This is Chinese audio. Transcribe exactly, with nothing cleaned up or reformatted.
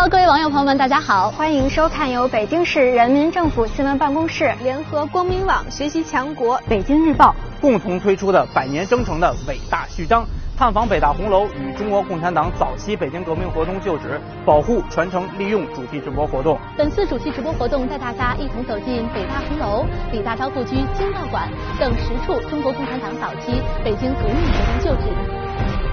Hello， 各位网友朋友们，大家好， 欢迎收看由北京市人民政府新闻办公室联合光明网、学习强国、 北京日报共同推出的百年征程的伟大序章，探访北大红楼与中国共产党早期北京革命活动旧址，保护、传承、利用主题直播活动。 本次主题直播活动带大家一同走进北大红楼、李大钊故居、经道馆等十处中国共产党早期北京革命活动旧址。